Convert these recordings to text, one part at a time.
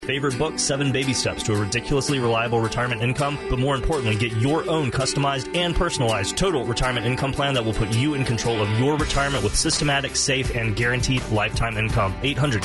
Favorite book, 7 Baby Steps to a Ridiculously Reliable Retirement Income, but more importantly, get your own customized and personalized total retirement income plan that will put you in control of your retirement with systematic, safe, and guaranteed lifetime income.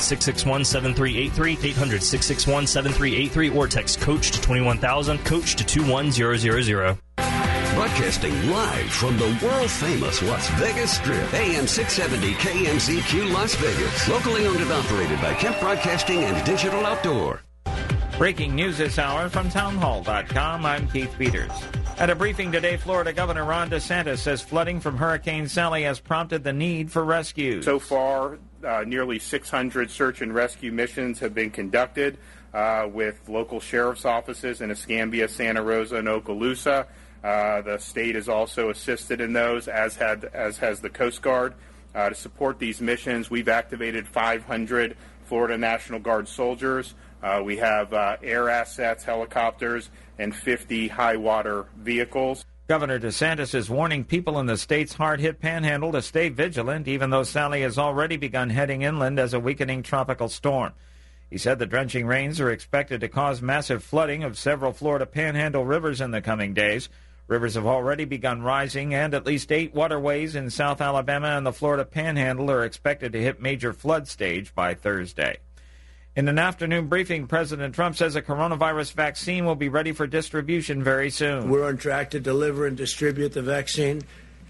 800-661-7383, 800-661-7383, or text COACH to 21000, COACH to 21000. Broadcasting live from the world-famous Las Vegas Strip, AM 670 KMZQ Las Vegas. Locally owned and operated by Kemp Broadcasting and Digital Outdoor. Breaking news this hour from townhall.com. I'm Keith Peters. At a briefing today, Florida Governor Ron DeSantis says flooding from Hurricane Sally has prompted the need for rescue. So far, nearly 600 search and rescue missions have been conducted with local sheriff's offices in Escambia, Santa Rosa, and Okaloosa. The state has also assisted in those, as has the Coast Guard. To support these missions, we've activated 500 Florida National Guard soldiers. We have air assets, helicopters, and 50 high-water vehicles. Governor DeSantis is warning people in the state's hard-hit panhandle to stay vigilant, even though Sally has already begun heading inland as a weakening tropical storm. He said the drenching rains are expected to cause massive flooding of several Florida panhandle rivers in the coming days. Rivers have already begun rising, and at least 8 waterways in South Alabama and the Florida Panhandle are expected to hit major flood stage by Thursday. In an afternoon briefing, President Trump says a coronavirus vaccine will be ready for distribution very soon. We're on track to deliver and distribute the vaccine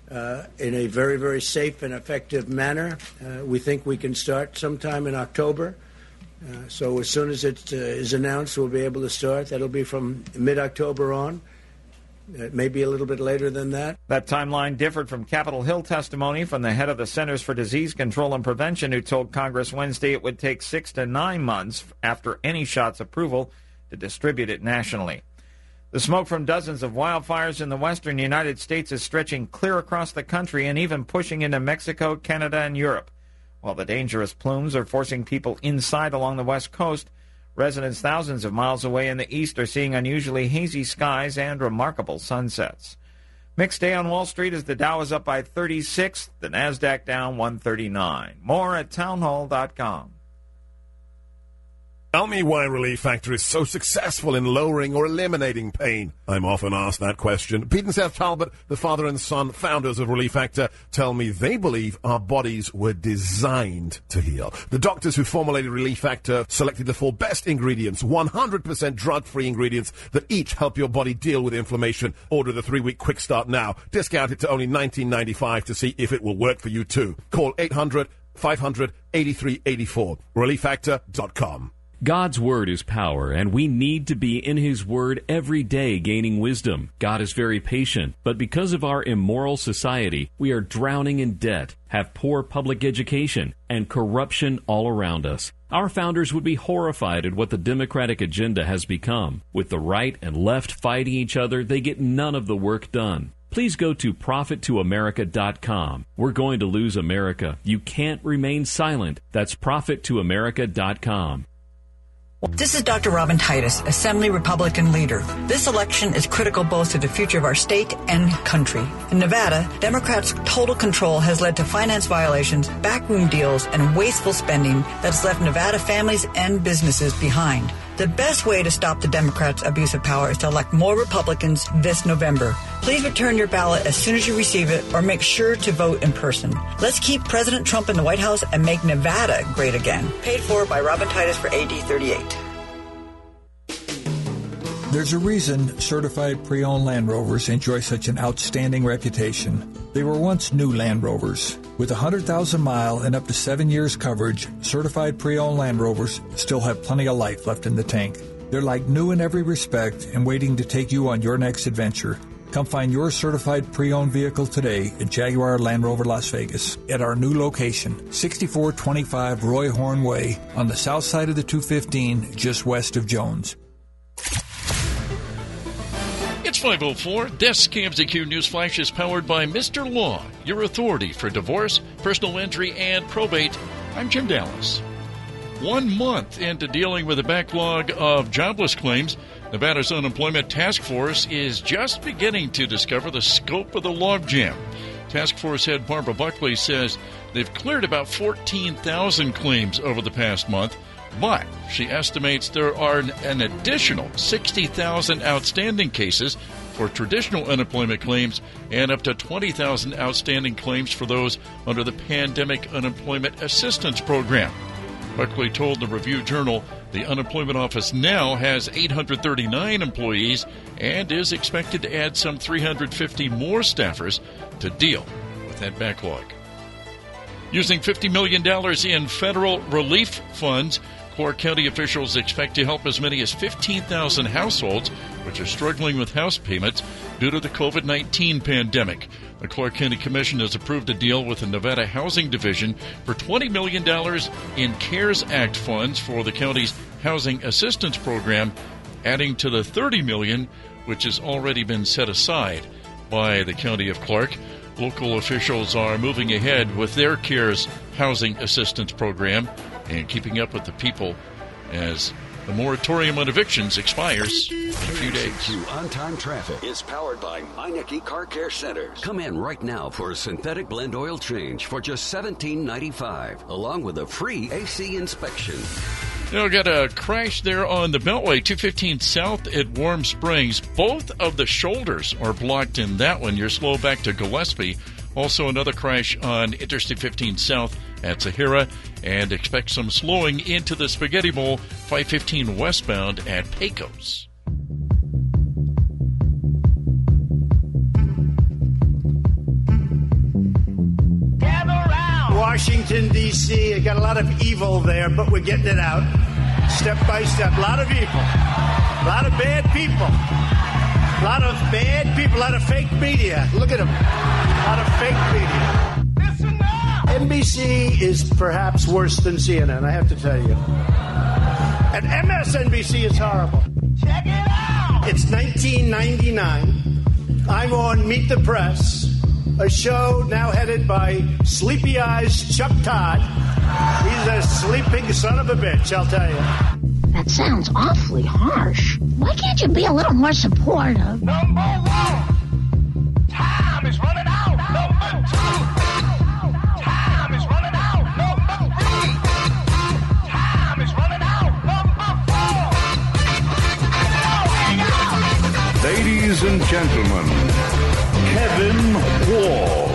in a very, very safe and effective manner. We think we can start sometime in October. So as soon as it is announced, we'll be able to start. That'll be from mid-October on. It may be a little bit later than that. That timeline differed from Capitol Hill testimony from the head of the Centers for Disease Control and Prevention, who told Congress Wednesday it would take 6 to 9 months after any shot's approval to distribute it nationally. The smoke from dozens of wildfires in the western United States is stretching clear across the country and even pushing into Mexico, Canada, and Europe. While the dangerous plumes are forcing people inside along the west coast, residents thousands of miles away in the east are seeing unusually hazy skies and remarkable sunsets. Mixed day on Wall Street as the Dow is up by 36, the Nasdaq down 139. More at townhall.com. Tell me why Relief Factor is so successful in lowering or eliminating pain. I'm often asked that question. Pete and Seth Talbot, the father and son founders of Relief Factor, tell me they believe our bodies were designed to heal. The doctors who formulated Relief Factor selected the 4 best ingredients, 100% drug-free ingredients that each help your body deal with inflammation. Order the 3-week quick start now. Discount it to only $19.95 to see if it will work for you too. Call 800-500-8384. ReliefFactor.com. God's Word is power, and we need to be in His Word every day gaining wisdom. God is very patient, but because of our immoral society, we are drowning in debt, have poor public education, and corruption all around us. Our founders would be horrified at what the Democratic agenda has become. With the right and left fighting each other, they get none of the work done. Please go to ProfitToAmerica.com. We're going to lose America. You can't remain silent. That's ProfitToAmerica.com. This is Dr. Robin Titus, Assembly Republican leader. This election is critical both to the future of our state and country. In Nevada, Democrats' total control has led to finance violations, backroom deals, and wasteful spending that's left Nevada families and businesses behind. The best way to stop the Democrats' abuse of power is to elect more Republicans this November. Please return your ballot as soon as you receive it, or make sure to vote in person. Let's keep President Trump in the White House and make Nevada great again. Paid for by Robin Titus for AD 38. There's a reason certified pre-owned Land Rovers enjoy such an outstanding reputation. They were once new Land Rovers. With 100,000-mile and up to 7 years coverage, certified pre-owned Land Rovers still have plenty of life left in the tank. They're like new in every respect and waiting to take you on your next adventure. Come find your certified pre-owned vehicle today at Jaguar Land Rover Las Vegas at our new location, 6425 Roy Horn Way on the south side of the 215, just west of Jones. It's 5:04. This KMZQ News Flash is powered by Mr. Law, your authority for divorce, personal injury, and probate. I'm Jim Dallas. 1 month into dealing with a backlog of jobless claims, Nevada's Unemployment Task Force is just beginning to discover the scope of the logjam. Task Force head Barbara Buckley says they've cleared about 14,000 claims over the past month, But she estimates there are an additional 60,000 outstanding cases for traditional unemployment claims and up to 20,000 outstanding claims for those under the Pandemic Unemployment Assistance Program. Buckley told the Review-Journal the unemployment office now has 839 employees and is expected to add some 350 more staffers to deal with that backlog. Using $50 million in federal relief funds, Clark County officials expect to help as many as 15,000 households which are struggling with house payments due to the COVID-19 pandemic. The Clark County Commission has approved a deal with the Nevada Housing Division for $20 million in CARES Act funds for the county's housing assistance program, adding to the $30 million which has already been set aside by the County of Clark. Local officials are moving ahead with their CARES housing assistance program and keeping up with the people as the moratorium on evictions expires in a few days. KMZQ On-Time Traffic is powered by Meineke Car Care Centers. Come in right now for a synthetic blend oil change for just $17.95, along with a free AC inspection. Now, got a crash there on the Beltway, 215 South at Warm Springs. Both of the shoulders are blocked in that one. You're slow back to Gillespie. Also, another crash on Interstate 15 South at Sahara, and expect some slowing into the Spaghetti Bowl, 515 westbound at Pecos. Washington, D.C. I got a lot of evil there, but we're getting it out step by step. A lot of evil. A lot of bad people. A lot of bad people. A lot of fake media. Look at them. A lot of fake media. Listen up. NBC is perhaps worse than CNN, I have to tell you. And MSNBC is horrible. Check it out. It's 1999. I'm on Meet the Press, a show now headed by Sleepy Eyes Chuck Todd. He's a sleeping son of a bitch, I'll tell you. That sounds awfully harsh. Why can't you be a little more supportive? Number one, time is running out. Number two, time is running out. Number three, time is running out. Number four. Ladies and gentlemen, Kevin Wall.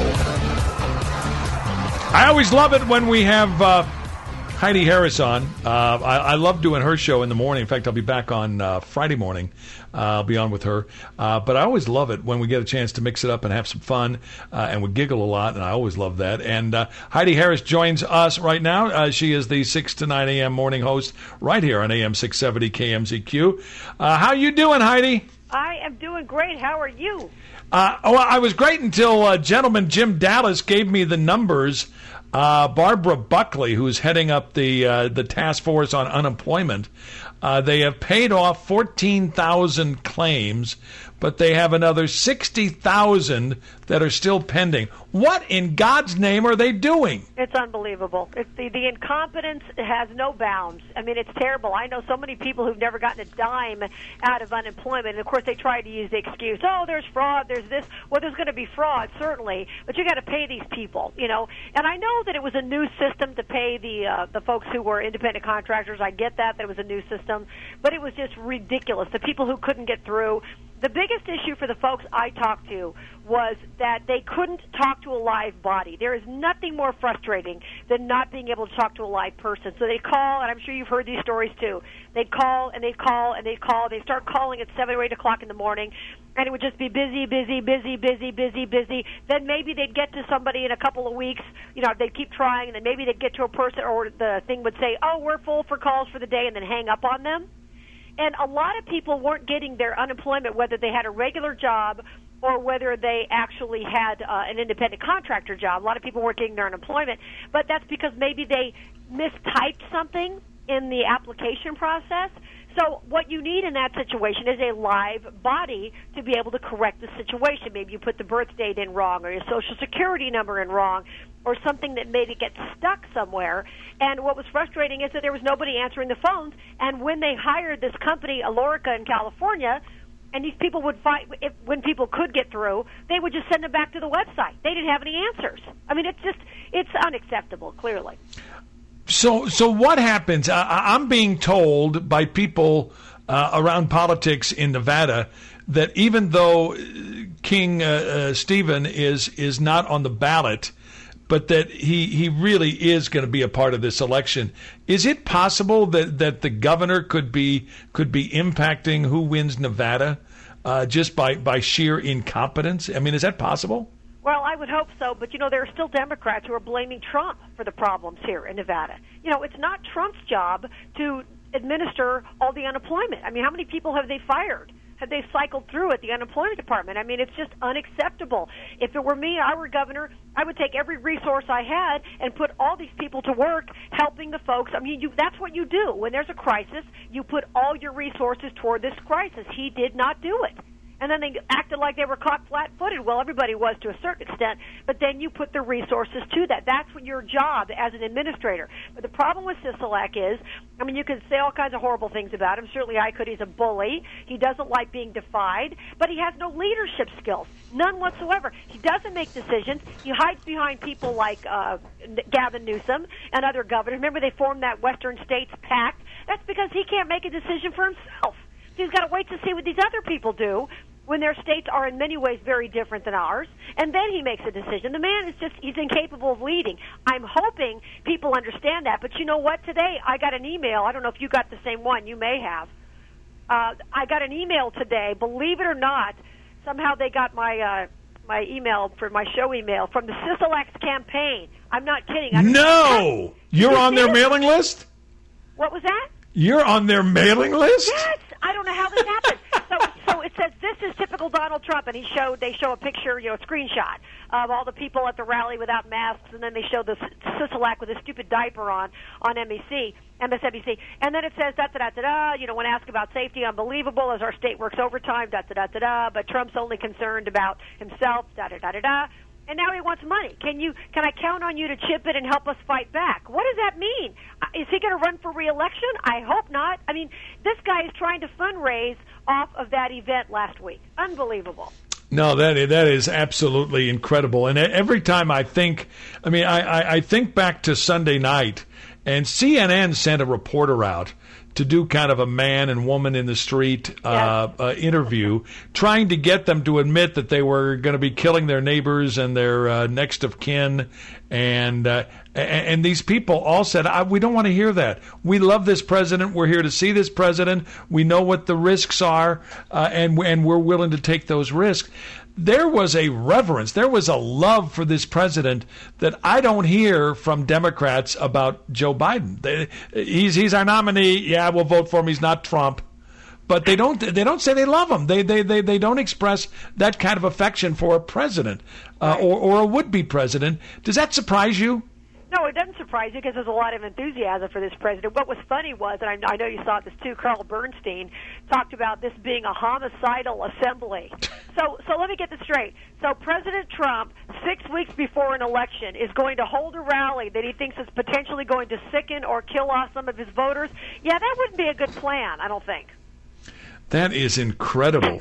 I always love it when we have Heidi Harris on. I love doing her show in the morning. In fact, I'll be back on Friday morning. I'll be on with her. But I always love it when we get a chance to mix it up and have some fun. And we giggle a lot, and I always love that. And Heidi Harris joins us right now. She is the 6 to 9 a.m. morning host right here on AM 670 KMZQ. How you doing, Heidi? I am doing great. How are you? Well, I was great until gentleman Jim Dallas gave me the numbers. Barbara Buckley, who's heading up the task force on unemployment, they have paid off 14,000 claims, but they have another 60,000 that are still pending. What in God's name are they doing? It's unbelievable. It's the incompetence has no bounds. I mean, it's terrible. I know so many people who've never gotten a dime out of unemployment. And, of course, they try to use the excuse, oh, there's fraud, there's this. Well, there's going to be fraud, certainly, but you got to pay these people, you know. And I know that it was a new system to pay the folks who were independent contractors. I get that it was a new system, but it was just ridiculous. The people who couldn't get through. The biggest issue for the folks I talked to was that they couldn't talk to a live body. There is nothing more frustrating than not being able to talk to a live person. So they'd call, and I'm sure you've heard these stories too. They'd call, and they'd call, and they'd call. They'd start calling at 7 or 8 o'clock in the morning, and it would just be busy. Then maybe they'd get to somebody in a couple of weeks. You know, they'd keep trying, and then maybe they'd get to a person, or the thing would say, oh, we're full for calls for the day, and then hang up on them. And a lot of people weren't getting their unemployment, whether they had a regular job or whether they actually had an independent contractor job. A lot of people weren't getting their unemployment, but that's because maybe they mistyped something in the application process. So what you need in that situation is a live body to be able to correct the situation. Maybe you put the birth date in wrong, or your Social Security number in wrong, or something that made it get stuck somewhere. And what was frustrating is that there was nobody answering the phones. And when they hired this company, Alorica in California, and these people would find, when people could get through, they would just send them back to the website. They didn't have any answers. I mean, it's unacceptable, clearly. So what happens? I'm being told by people around politics in Nevada that even though King Stephen is not on the ballot, but that he really is going to be a part of this election. Is it possible that the governor could be impacting who wins Nevada just by sheer incompetence? I mean, is that possible? Well, I would hope so, but, there are still Democrats who are blaming Trump for the problems here in Nevada. It's not Trump's job to administer all the unemployment. I mean, how many people have they fired? Have they cycled through at the unemployment department? I mean, it's just unacceptable. If it were me, I were governor, I would take every resource I had and put all these people to work helping the folks. I mean, that's what you do. When there's a crisis, you put all your resources toward this crisis. He did not do it. And then they acted like they were caught flat-footed. Well, everybody was to a certain extent, but then you put the resources to that. That's what your job as an administrator. But the problem with Sisolak is, I mean, you can say all kinds of horrible things about him. Certainly I could. He's a bully. He doesn't like being defied, but he has no leadership skills, none whatsoever. He doesn't make decisions. He hides behind people like Gavin Newsom and other governors. Remember, they formed that Western States Pact? That's because he can't make a decision for himself. So he's got to wait to see what these other people do when their states are in many ways very different than ours, and then he makes a decision. The man is he's incapable of leading. I'm hoping people understand that, but you know what? Today I got an email. I don't know if you got the same one. You may have. I got an email today, believe it or not. Somehow they got my email, for my show email, from the Sisolak's campaign. I'm not kidding. No! You're on their mailing list? What was that? You're on their mailing list? Yes! I don't know how this happened. So it says, this is typical Donald Trump, and they show a picture, a screenshot of all the people at the rally without masks, and then they show the Sisolak with a stupid diaper on MSNBC, and then it says, da-da-da-da-da, when asked about safety, unbelievable, as our state works overtime, da-da-da-da-da, but Trump's only concerned about himself, da-da-da-da-da. And now he wants money. Can I count on you to chip in and help us fight back? What does that mean? Is he going to run for re-election? I hope not. I mean, this guy is trying to fundraise off of that event last week. Unbelievable. No, that is absolutely incredible. And every time I think back to Sunday night, and CNN sent a reporter out to do kind of a man and woman in the street interview, trying to get them to admit that they were going to be killing their neighbors and their next of kin. And these people all said, we don't want to hear that. We love this president. We're here to see this president. We know what the risks are, and we're willing to take those risks. There was a reverence, there was a love for this president that I don't hear from Democrats about Joe Biden. He's our nominee. Yeah, we'll vote for him. He's not Trump. But they don't say they love him. They don't express that kind of affection for a president or a would-be president. Does that surprise you? No, it doesn't surprise you because there's a lot of enthusiasm for this president. What was funny was, and I know you saw this too, Carl Bernstein talked about this being a homicidal assembly. So let me get this straight. So President Trump, 6 weeks before an election, is going to hold a rally that he thinks is potentially going to sicken or kill off some of his voters. Yeah, that wouldn't be a good plan, I don't think. That is incredible.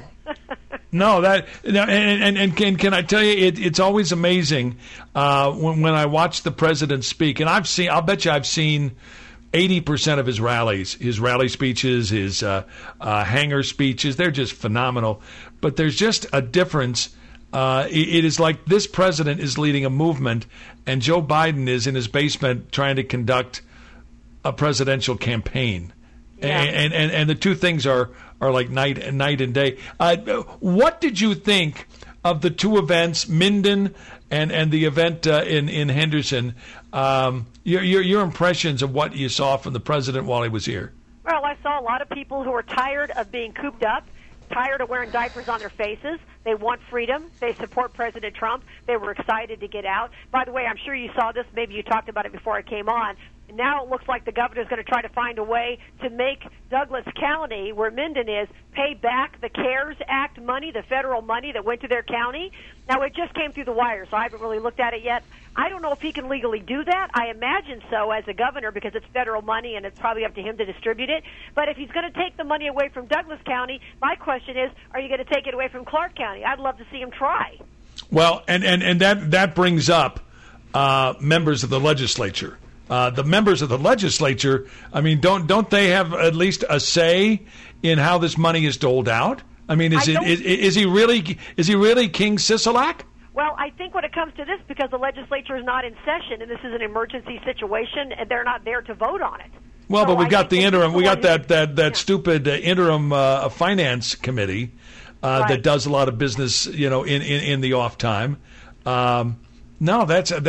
And can I tell you, it's always amazing when I watch the president speak, and I'll bet you I've seen 80% of his rally speeches, his hangar speeches. They're just phenomenal. But there's just a difference. It is like this president is leading a movement, and Joe Biden is in his basement trying to conduct a presidential campaign. Yeah. And the two things are like night and day. What did you think of the two events, Minden and the event in Henderson? Your impressions of what you saw from the president while he was here? Well, I saw a lot of people who are tired of being cooped up, tired of wearing diapers on their faces. They want freedom. They support President Trump. They were excited to get out. By the way, I'm sure you saw this. Maybe you talked about it before I came on. Now it looks like the governor's going to try to find a way to make Douglas County, where Minden is, pay back the CARES Act money, the federal money that went to their county. Now, it just came through the wire, so I haven't really looked at it yet. I don't know if he can legally do that. I imagine so as a governor because it's federal money and it's probably up to him to distribute it. But if he's going to take the money away from Douglas County, my question is, are you going to take it away from Clark County? I'd love to see him try. Well, and that brings up members of the legislature. The members of the legislature, I mean, don't they have at least a say in how this money is doled out? I mean, is he really King Sisolak? Well, I think when it comes to this, because the legislature is not in session and this is an emergency situation, and they're not there to vote on it. Well, but we got the interim. We got that yeah. stupid interim finance committee that does a lot of business, in the off time. No,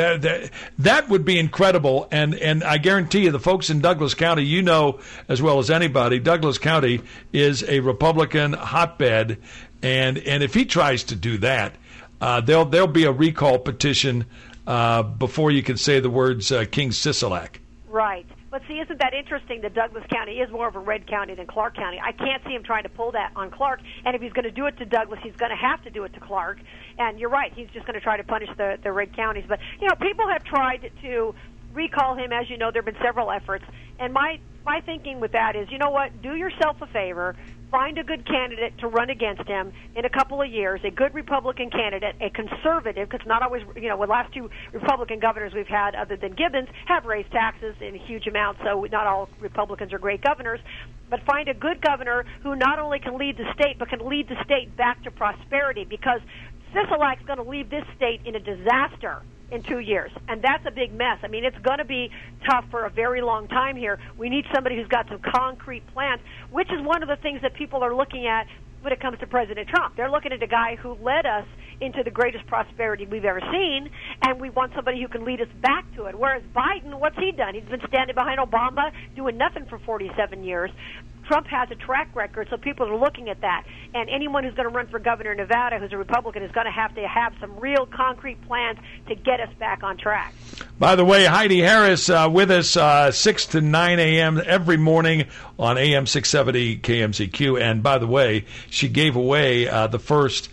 that would be incredible, and I guarantee you, the folks in Douglas County, as well as anybody, Douglas County is a Republican hotbed, and if he tries to do that, there'll be a recall petition before you can say the words King Sisolak. Right. But see, isn't that interesting that Douglas County is more of a red county than Clark County? I can't see him trying to pull that on Clark, and if he's going to do it to Douglas, he's going to have to do it to Clark. And you're right, he's just going to try to punish the red counties. But, people have tried to recall him. As you know, there have been several efforts. And my thinking with that is, you know what, do yourself a favor, find a good candidate to run against him in a couple of years, a good Republican candidate, a conservative, because not always, the last two Republican governors we've had, other than Gibbons, have raised taxes in huge amounts, so not all Republicans are great governors. But find a good governor who not only can lead the state, but can lead the state back to prosperity, because Sisolak's going to leave this state in a disaster in 2 years, and that's a big mess. I mean, it's going to be tough for a very long time here. We need somebody who's got some concrete plans, which is one of the things that people are looking at when it comes to President Trump. They're looking at a guy who led us into the greatest prosperity we've ever seen, and we want somebody who can lead us back to it. Whereas Biden, what's he done? He's been standing behind Obama, doing nothing for 47 years. Trump has a track record, so people are looking at that. And anyone who's going to run for governor in Nevada who's a Republican is going to have some real concrete plans to get us back on track. By the way, Heidi Harris with us 6 to 9 a.m. every morning on AM 670 KMZQ. And by the way, she gave away the first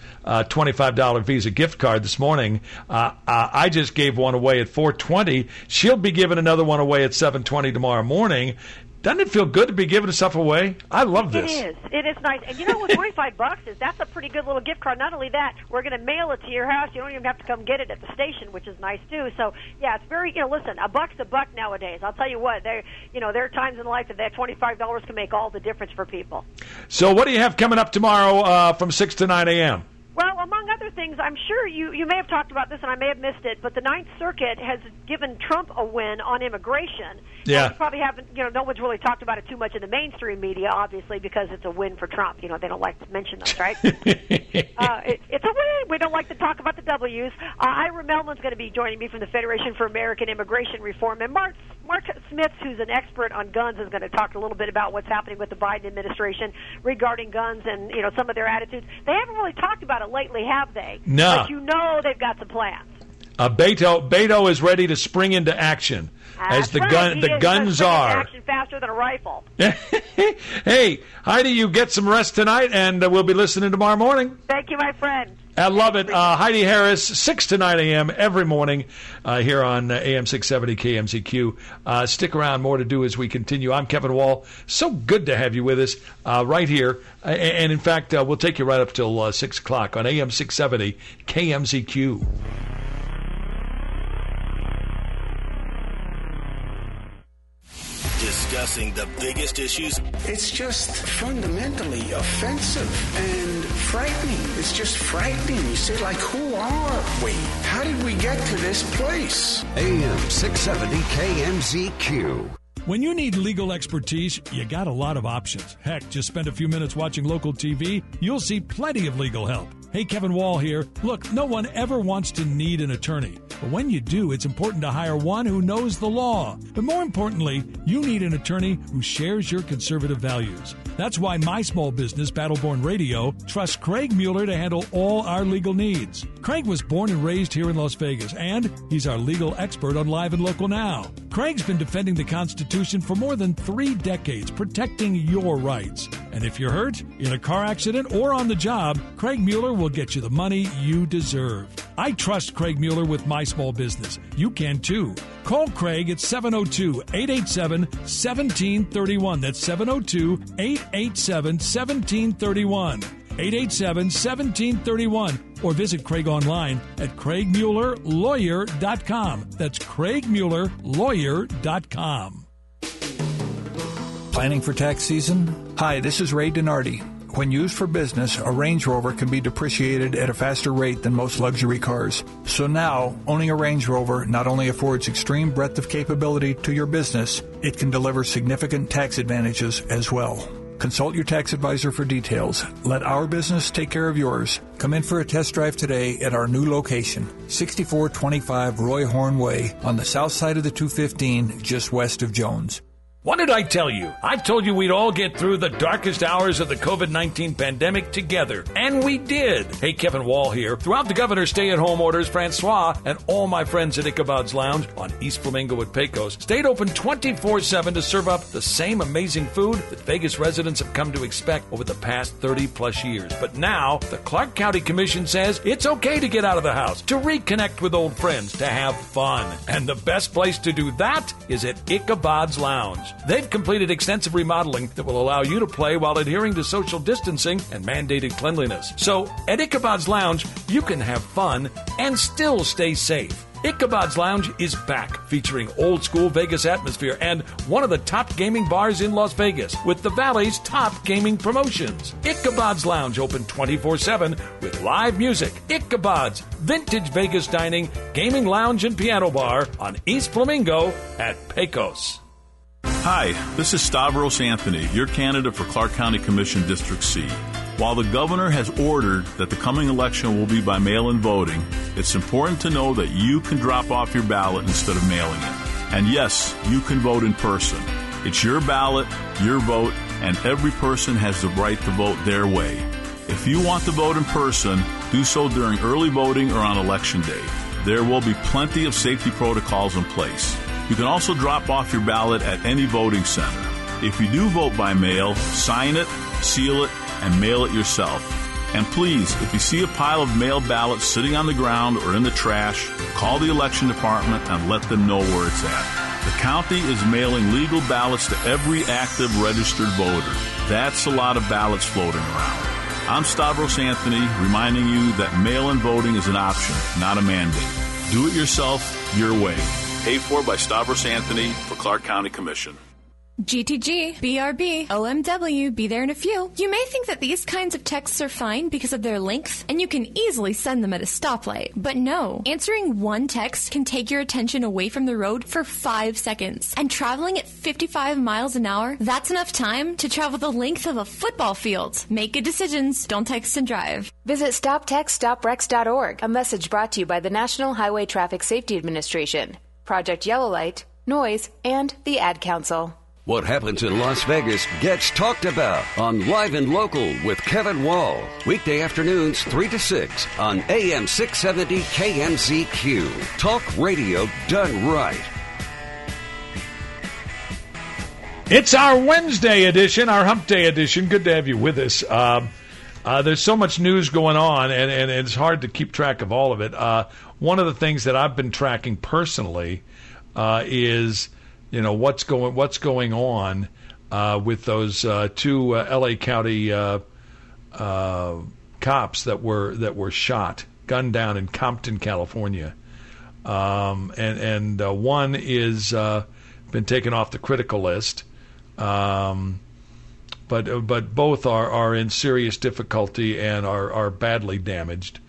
$25 Visa gift card this morning. I just gave one away at 4:20. She'll be giving another one away at 7:20 tomorrow morning. Doesn't it feel good to be giving stuff away? I love this. It is nice. And with $25, that's a pretty good little gift card. Not only that, we're going to mail it to your house. You don't even have to come get it at the station, which is nice too. So yeah, it's very, listen, a buck's a buck nowadays. I'll tell you what, there are times in life that $25 can make all the difference for people. So what do you have coming up tomorrow from 6 to 9 a.m.? Well, among other things, I'm sure you may have talked about this and I may have missed it, but the Ninth Circuit has given Trump a win on immigration. Yeah. And we probably haven't, no one's really talked about it too much in the mainstream media, obviously, because it's a win for Trump. They don't like to mention those, right? It's a win. We don't like to talk about the W's. Ira Melman's going to be joining me from the Federation for American Immigration Reform. And Mark Smith, who's an expert on guns, is going to talk a little bit about what's happening with the Biden administration regarding guns and, some of their attitudes. They haven't really talked about it lately, have they? No. But they've got some plans. Beto is ready to spring into action. That's as the right. guns are. Action faster than a rifle. Hey, Heidi, you get some rest tonight, and we'll be listening tomorrow morning. Thank you, my friend. I love it. Heidi Harris, 6 to 9 a.m. every morning here on AM 670 KMZQ. Stick around, more to do as we continue. I'm Kevin Wall. So good to have you with us right here. And in fact, we'll take you right up till 6 o'clock on AM 670 KMZQ. Discussing the biggest issues. It's just fundamentally offensive and frightening. It's just frightening. You say, who are we? How did we get to this place? AM 670 KMZQ. When you need legal expertise, you got a lot of options. Heck, just spend a few minutes watching local TV. You'll see plenty of legal help. Hey, Kevin Wall here. Look, no one ever wants to need an attorney. But when you do, it's important to hire one who knows the law. But more importantly, you need an attorney who shares your conservative values. That's why my small business, Battleborn Radio, trusts Craig Mueller to handle all our legal needs. Craig was born and raised here in Las Vegas, and he's our legal expert on Live and Local Now. Craig's been defending the Constitution for more than 3 decades, protecting your rights. And if you're hurt, in a car accident, or on the job, Craig Mueller will get you the money you deserve. I trust Craig Mueller with my small business. You can too. Call Craig at 702-887-1731. That's 702-887-1731. 887-1731, or visit Craig online at CraigMullerLawyer.com. That's CraigMullerLawyer.com. Planning for tax season? Hi, this is Ray Donardi. When used for business, a Range Rover can be depreciated at a faster rate than most luxury cars. So now, owning a Range Rover not only affords extreme breadth of capability to your business, it can deliver significant tax advantages as well. Consult your tax advisor for details. Let our business take care of yours. Come in for a test drive today at our new location, 6425 Roy Horn Way on the south side of the 215, just west of Jones. What did I tell you? I told you we'd all get through the darkest hours of the COVID-19 pandemic together. And we did. Hey, Kevin Wall here. Throughout the governor's stay-at-home orders, Francois and all my friends at Ichabod's Lounge on East Flamingo at Pecos stayed open 24/7 to serve up the same amazing food that Vegas residents have come to expect over the past 30-plus years. But now, the Clark County Commission says it's okay to get out of the house, to reconnect with old friends, to have fun. And the best place to do that is at Ichabod's Lounge. They've completed extensive remodeling that will allow you to play while adhering to social distancing and mandated cleanliness. So, at Ichabod's Lounge, you can have fun and still stay safe. Ichabod's Lounge is back, featuring old-school Vegas atmosphere and one of the top gaming bars in Las Vegas with the Valley's top gaming promotions. Ichabod's Lounge, open 24/7 with live music. Ichabod's, vintage Vegas dining, gaming lounge, and piano bar on East Flamingo at Pecos. Hi, this is Stavros Anthony, your candidate for Clark County Commission District C. While the governor has ordered that the coming election will be by mail-in voting, it's important to know that you can drop off your ballot instead of mailing it. And yes, you can vote in person. It's your ballot, your vote, and every person has the right to vote their way. If you want to vote in person, do so during early voting or on Election Day. There will be plenty of safety protocols in place. You can also drop off your ballot at any voting center. If you do vote by mail, sign it, seal it, and mail it yourself. And please, if you see a pile of mail ballots sitting on the ground or in the trash, call the election department and let them know where it's at. The county is mailing legal ballots to every active registered voter. That's a lot of ballots floating around. I'm Stavros Anthony, reminding you that mail-in voting is an option, not a mandate. Do it yourself, your way. Paid for by Stavros Anthony for Clark County Commission. GTG, BRB, OMW, be there in a few. You may think that these kinds of texts are fine because of their length, and you can easily send them at a stoplight. But no, answering one text can take your attention away from the road for 5 seconds. And traveling at 55 miles an hour, that's enough time to travel the length of a football field. Make good decisions, don't text and drive. Visit StopTextStopWrecks.org, a message brought to you by the National Highway Traffic Safety Administration, Project Yellow Light, Noise, and the Ad Council. What happens in Las Vegas gets talked about on Live and Local with Kevin Wall. Weekday afternoons 3 to 6 on AM 670 KMZQ. Talk radio done right. It's our Wednesday edition, our Hump Day edition. Good to have you with us. There's so much news going on, and it's hard to keep track of all of it. One of the things that I've been tracking personally is, you know, what's going on with those two L.A. County cops that were shot, gunned down in Compton, California, and one is been taken off the critical list, but both are in serious difficulty and are badly damaged.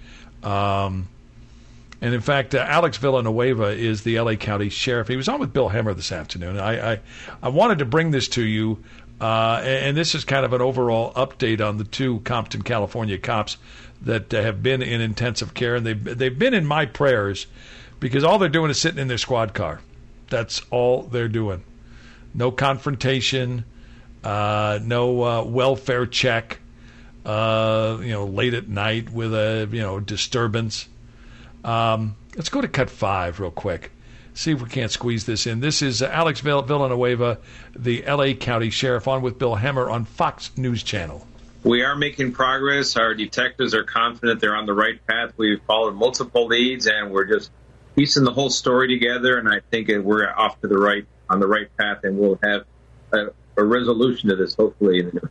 And in fact, Alex Villanueva is the L.A. County Sheriff. He was on with Bill Hemmer this afternoon. I wanted to bring this to you, and this is kind of an overall update on the two Compton, California cops that have been in intensive care, and they've been in my prayers because all they're doing is sitting in their squad car. That's all they're doing. No confrontation, no welfare check. Late at night with a disturbance. Let's go to cut 5 real quick. See if we can't squeeze this in. This is Alex Villanueva, the L.A. County Sheriff, on with Bill Hemmer on Fox News Channel. We are making progress. Our detectives are confident they're on the right path. We've followed multiple leads, and we're just piecing the whole story together. And I think we're off to on the right path, and we'll have a resolution to this hopefully in the near future.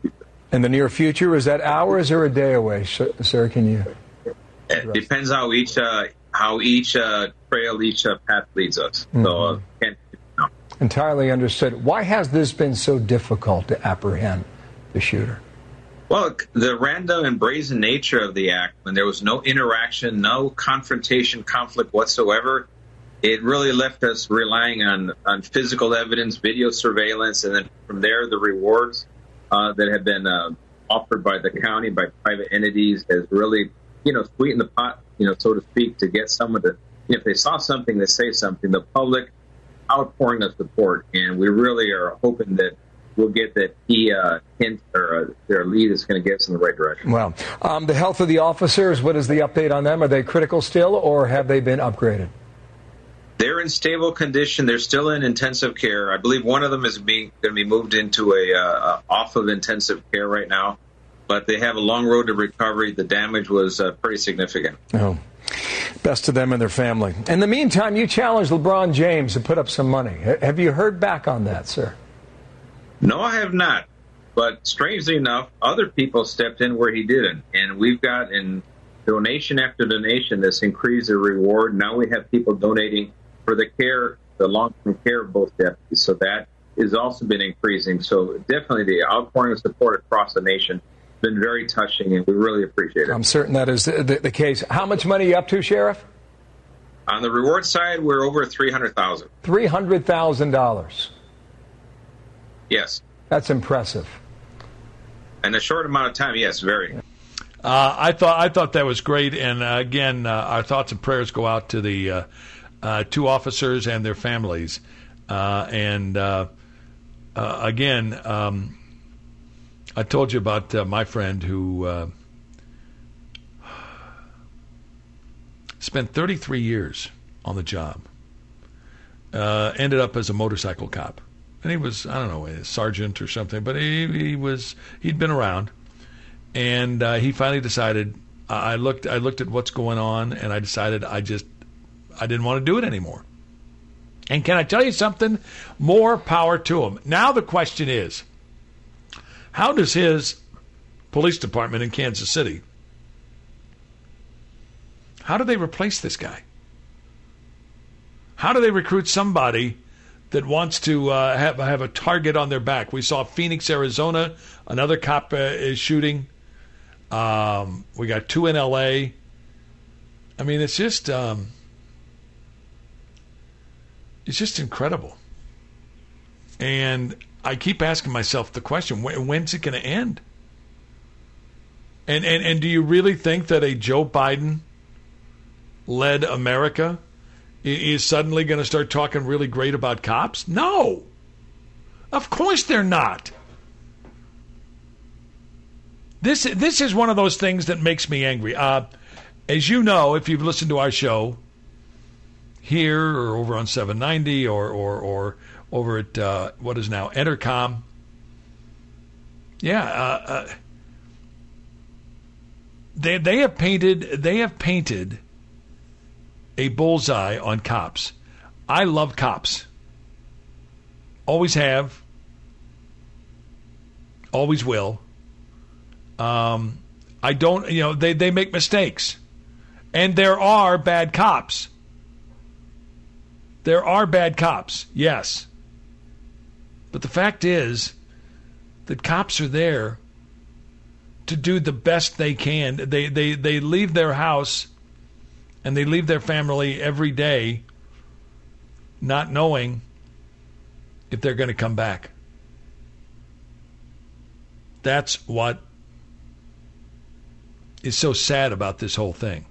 in the near future? Is that hours or a day away, sir? Can you? It depends how each trail, each path leads us. Mm-hmm. So entirely understood. Why has this been so difficult to apprehend the shooter? Well, the random and brazen nature of the act, when there was no interaction, no confrontation, conflict whatsoever, it really left us relying on physical evidence, video surveillance, and then from there, the rewards that have been offered by the county, by private entities, has really, sweetened the pot, so to speak, to get someone to, if they saw something, they say something. The public outpouring of support, and we really are hoping that we'll get that key hint or their lead is going to get us in the right direction. Well, the health of the officers, what is the update on them? Are they critical still, or have they been upgraded? They're in stable condition. They're still in intensive care. I believe one of them is going to be moved into off of intensive care right now, but they have a long road to recovery. The damage was pretty significant. Oh, best to them and their family. In the meantime, you challenged LeBron James to put up some money. Have you heard back on that, sir? No, I have not. But strangely enough, other people stepped in where he didn't. And we've got in donation after donation this increased the reward. Now we have people donating for the care, the long-term care of both deputies. So that has also been increasing. So definitely the outpouring of support across the nation has been very touching, and we really appreciate it. I'm certain that is the case. How much money are you up to, Sheriff? On the reward side, we're over $300,000. $300,000. Yes. That's impressive. In a short amount of time, yes, very. I thought that was great, and again, our thoughts and prayers go out to the two officers and their families. Again, I told you about my friend who spent 33 years on the job, ended up as a motorcycle cop. And he was, I don't know, a sergeant or something, but he'd been around. And he finally decided, I looked at what's going on, and I decided I didn't want to do it anymore. And can I tell you something? More power to him. Now the question is, how does his police department in Kansas City, how do they replace this guy? How do they recruit somebody that wants to have a target on their back? We saw Phoenix, Arizona. Another cop is shooting. We got 2 in L.A. I mean, it's just incredible. And I keep asking myself the question: when's it going to end? And do you really think that a Joe Biden-led America is suddenly going to start talking really great about cops? No. Of course they're not. This is one of those things that makes me angry. As you know, if you've listened to our show here or over on 790 or over at what is now Entercom, they have painted a bullseye on cops. I love cops. Always have. Always will. I don't, they make mistakes. And there are bad cops. There are bad cops, yes. But the fact is that cops are there to do the best they can. They leave their house and they leave their family every day not knowing if they're going to come back. That's what is so sad about this whole thing.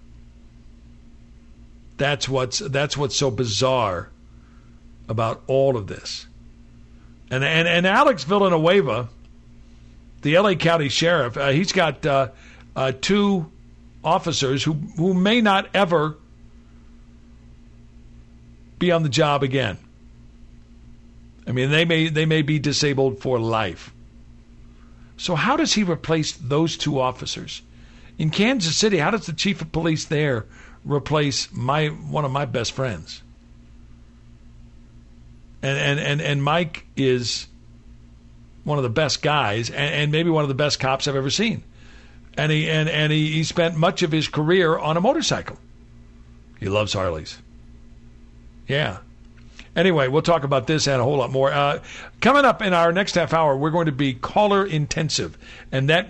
That's what's so bizarre about all of this. And Alex Villanueva, the LA County Sheriff, he's got 2 officers who may not ever be on the job again. I mean, they may be disabled for life. So how does he replace those 2 officers? In Kansas City, how does the chief of police there replace one of my best friends? And Mike is one of the best guys and maybe one of the best cops I've ever seen. And he spent much of his career on a motorcycle. He loves Harleys. Yeah. Anyway, we'll talk about this and a whole lot more. Coming up in our next half hour, we're going to be caller intensive, and that